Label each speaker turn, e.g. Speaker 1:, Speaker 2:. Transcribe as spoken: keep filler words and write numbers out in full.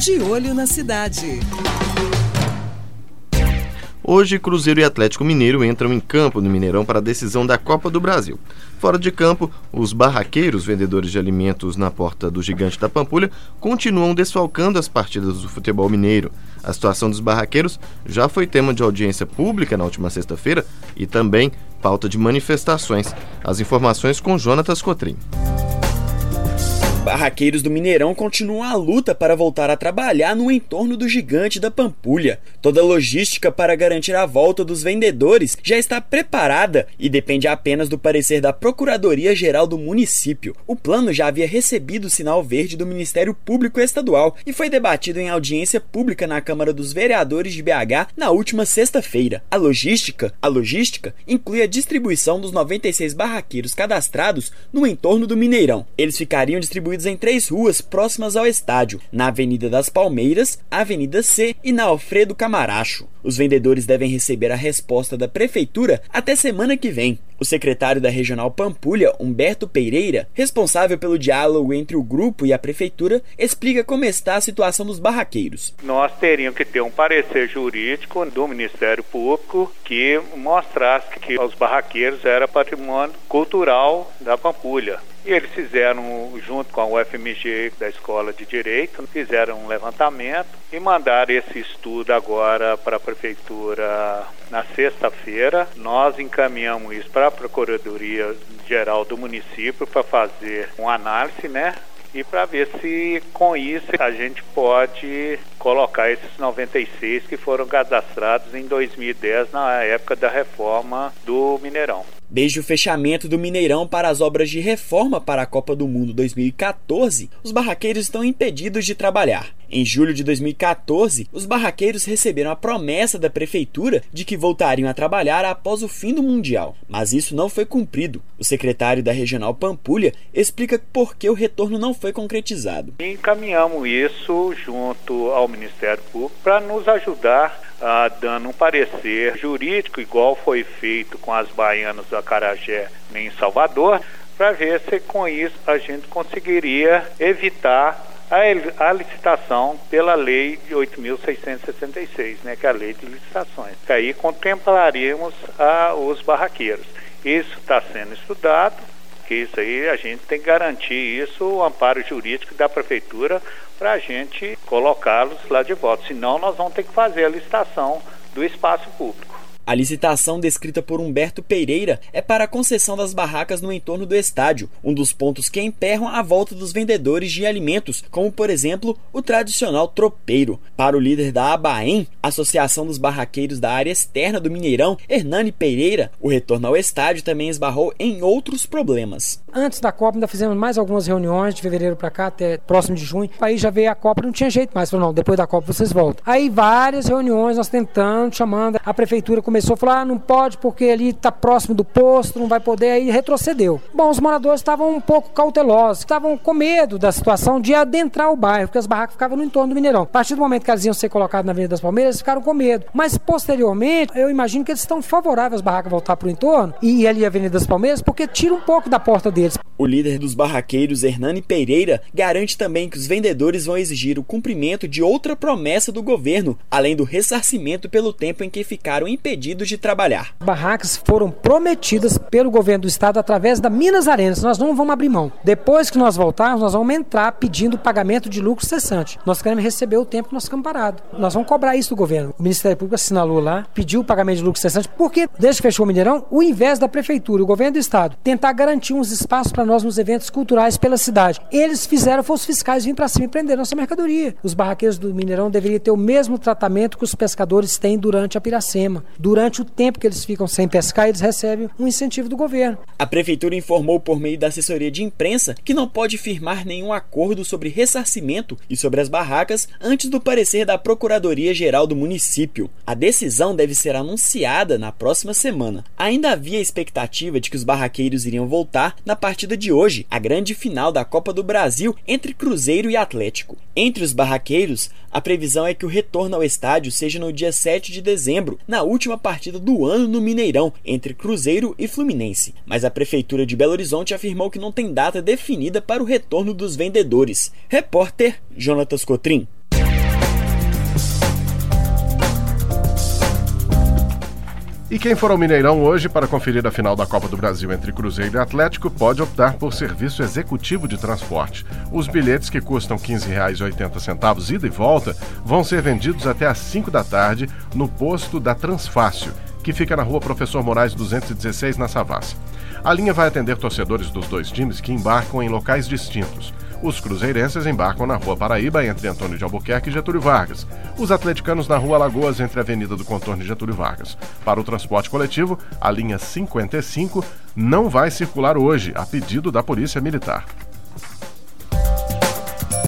Speaker 1: De Olho na Cidade.
Speaker 2: Hoje, Cruzeiro e Atlético Mineiro entram em campo no Mineirão para a decisão da Copa do Brasil. Fora de campo, os barraqueiros, vendedores de alimentos na porta do Gigante da Pampulha, continuam desfalcando as partidas do futebol mineiro. A situação dos barraqueiros já foi tema de audiência pública na última sexta-feira e também pauta de manifestações. As informações com Jonatas Cotrim.
Speaker 3: Barraqueiros do Mineirão continuam a luta para voltar a trabalhar no entorno do Gigante da Pampulha. Toda a logística para garantir a volta dos vendedores já está preparada e depende apenas do parecer da Procuradoria-Geral do município. O plano já havia recebido o sinal verde do Ministério Público Estadual e foi debatido em audiência pública na Câmara dos Vereadores de B H na última sexta-feira. A logística, a logística inclui a distribuição dos noventa e seis barraqueiros cadastrados no entorno do Mineirão. Eles ficariam distribuídos em três ruas próximas ao estádio, na Avenida das Palmeiras, Avenida C e na Alfredo Camaracho. Os vendedores devem receber a resposta da Prefeitura até semana que vem. O secretário da Regional Pampulha, Humberto Pereira, responsável pelo diálogo entre o grupo e a Prefeitura, explica como está a situação dos barraqueiros.
Speaker 4: Nós teríamos que ter um parecer jurídico do Ministério Público que mostrasse que os barraqueiros eram patrimônio cultural da Pampulha. E eles fizeram, junto com a U F M G da Escola de Direito, fizeram um levantamento e mandaram esse estudo agora para a Prefeitura na sexta-feira. Nós encaminhamos isso para a Procuradoria-Geral do município para fazer uma análise, né? E para ver se com isso a gente pode colocar esses noventa e seis que foram cadastrados em dois mil e dez, na época da reforma do Mineirão.
Speaker 3: Desde o fechamento do Mineirão para as obras de reforma para a Copa do Mundo dois mil e quatorze, os barraqueiros estão impedidos de trabalhar. Em julho de dois mil e quatorze, os barraqueiros receberam a promessa da Prefeitura de que voltariam a trabalhar após o fim do Mundial. Mas isso não foi cumprido. O secretário da Regional Pampulha explica por que o retorno não foi concretizado.
Speaker 4: Encaminhamos isso junto ao Ministério Público para nos ajudar Uh, dando um parecer jurídico, igual foi feito com as baianas do Acarajé em Salvador, para ver se com isso a gente conseguiria evitar a, a licitação pela lei de oito mil seiscentos e sessenta e seis, né, que é a lei de licitações. Aí contemplaríamos uh, os barraqueiros. Isso está sendo estudado, que isso aí a gente tem que garantir isso, o amparo jurídico da Prefeitura, para a gente colocá-los lá de volta. Senão nós vamos ter que fazer a licitação do espaço público.
Speaker 3: A licitação descrita por Humberto Pereira é para a concessão das barracas no entorno do estádio, um dos pontos que emperram a volta dos vendedores de alimentos, como por exemplo o tradicional tropeiro. Para o líder da ABAEM, Associação dos Barraqueiros da Área Externa do Mineirão, Hernani Pereira, o retorno ao estádio também esbarrou em outros problemas.
Speaker 5: Antes da Copa ainda fizemos mais algumas reuniões de fevereiro para cá até próximo de junho. Aí já veio a Copa, não tinha jeito mais. Falou, não, depois da Copa vocês voltam. Aí várias reuniões nós tentando, chamando, a Prefeitura começou a falar, ah, não pode porque ali está próximo do posto, não vai poder, aí retrocedeu. Bom, os moradores estavam um pouco cautelosos, estavam com medo da situação de adentrar o bairro, porque as barracas ficavam no entorno do Mineirão. A partir do momento que elas iam ser colocadas na Avenida das Palmeiras, eles ficaram com medo. Mas posteriormente, eu imagino que eles estão favoráveis às barracas voltar para o entorno e ir ali a Avenida das Palmeiras, porque tira um pouco da porta deles.
Speaker 3: O líder dos barraqueiros, Hernani Pereira, garante também que os vendedores vão exigir o cumprimento de outra promessa do governo, além do ressarcimento pelo tempo em que ficaram impedidos de trabalhar.
Speaker 5: Barracas foram prometidas pelo governo do estado através da Minas Arenas. Nós não vamos abrir mão. Depois que nós voltarmos, nós vamos entrar pedindo pagamento de lucro cessante. Nós queremos receber o tempo que nós ficamos parados. Nós vamos cobrar isso do governo. O Ministério Público assinalou lá, pediu o pagamento de lucro cessante, porque desde que fechou o Mineirão, o invés da Prefeitura, o governo do estado, tentar garantir uns espaços para nós nos eventos culturais pela cidade. Eles fizeram, foram os fiscais vir para cima e prender nossa mercadoria. Os barraqueiros do Mineirão deveriam ter o mesmo tratamento que os pescadores têm durante a Piracema. Durante o tempo que eles ficam sem pescar, eles recebem um incentivo do governo.
Speaker 3: A Prefeitura informou por meio da assessoria de imprensa que não pode firmar nenhum acordo sobre ressarcimento e sobre as barracas antes do parecer da Procuradoria-Geral do município. A decisão deve ser anunciada na próxima semana. Ainda havia expectativa de que os barraqueiros iriam voltar na partida de hoje, a grande final da Copa do Brasil entre Cruzeiro e Atlético. Entre os barraqueiros, a previsão é que o retorno ao estádio seja no dia sete de dezembro, na última partida do ano no Mineirão, entre Cruzeiro e Fluminense. Mas a Prefeitura de Belo Horizonte afirmou que não tem data definida para o retorno dos vendedores. Repórter Jonatas Cotrim.
Speaker 1: E quem for ao Mineirão hoje para conferir a final da Copa do Brasil entre Cruzeiro e Atlético pode optar por serviço executivo de transporte. Os bilhetes, que custam quinze reais e oitenta centavos ida e volta, vão ser vendidos até às cinco da tarde no posto da Transfácil, que fica na rua Professor Moraes duzentos e dezesseis, na Savassi. A linha vai atender torcedores dos dois times que embarcam em locais distintos. Os cruzeirenses embarcam na Rua Paraíba, entre Antônio de Albuquerque e Getúlio Vargas. Os atleticanos na Rua Alagoas, entre a Avenida do Contorno e Getúlio Vargas. Para o transporte coletivo, a linha cinquenta e cinco não vai circular hoje, a pedido da Polícia Militar.